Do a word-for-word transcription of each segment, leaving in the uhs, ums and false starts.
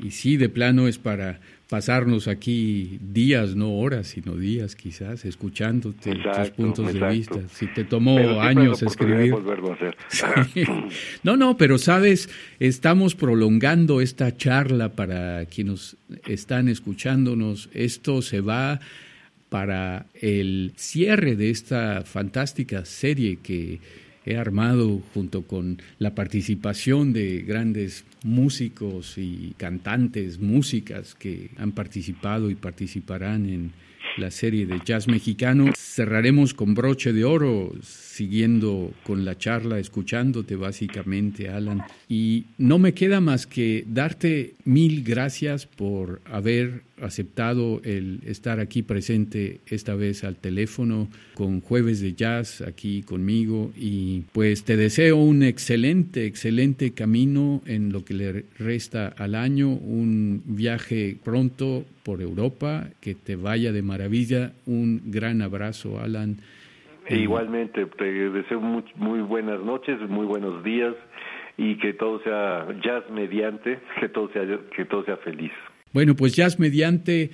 y sí, de plano es para pasarnos aquí días, no horas, sino días quizás, escuchándote, exacto, tus puntos exacto. de vista. Si te tomó años escribir. Volverlo a hacer. Sí. No, no, pero sabes, estamos prolongando esta charla para quienes están escuchándonos. Esto se va para el cierre de esta fantástica serie que he armado junto con la participación de grandes músicos y cantantes, músicas que han participado y participarán en la serie de jazz mexicano. Cerraremos con broche de oro, siguiendo con la charla, escuchándote básicamente, Alan. Y no me queda más que darte mil gracias por haber aceptado el estar aquí presente esta vez al teléfono con Jueves de Jazz aquí conmigo, y pues te deseo un excelente, excelente camino en lo que le resta al año, un viaje pronto por Europa, que te vaya de maravilla. Un gran abrazo, Alan. E igualmente, te deseo muy, muy buenas noches, muy buenos días, y que todo sea jazz mediante, que todo sea, que todo sea feliz. Bueno, pues jazz mediante,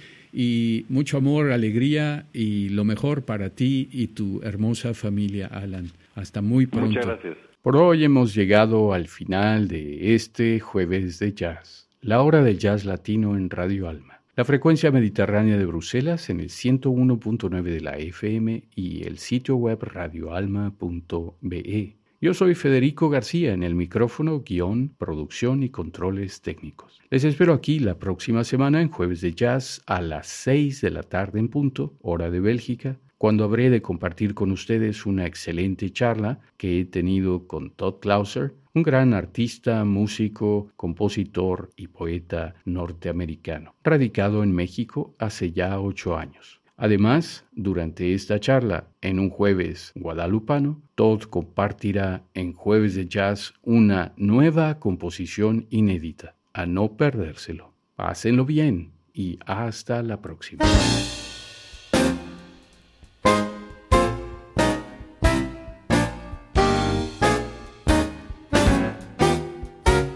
y mucho amor, alegría y lo mejor para ti y tu hermosa familia, Alan. Hasta muy pronto. Muchas gracias. Por hoy hemos llegado al final de este Jueves de Jazz, la hora del jazz latino en Radio Alma. La frecuencia mediterránea de Bruselas en el ciento uno punto nueve de la F M y el sitio web radio alma punto be e. Yo soy Federico García, en el micrófono, guión, producción y controles técnicos. Les espero aquí la próxima semana en Jueves de Jazz a las seis de la tarde en punto, hora de Bélgica, cuando habré de compartir con ustedes una excelente charla que he tenido con Todd Clauser, un gran artista, músico, compositor y poeta norteamericano, radicado en México hace ya ocho años. Además, durante esta charla, en un jueves guadalupano, Todd compartirá en Jueves de Jazz una nueva composición inédita. A no perdérselo. Pásenlo bien y hasta la próxima.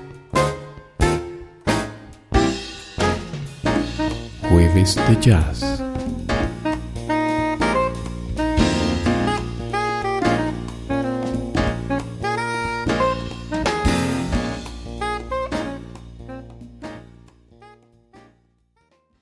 Jueves de Jazz.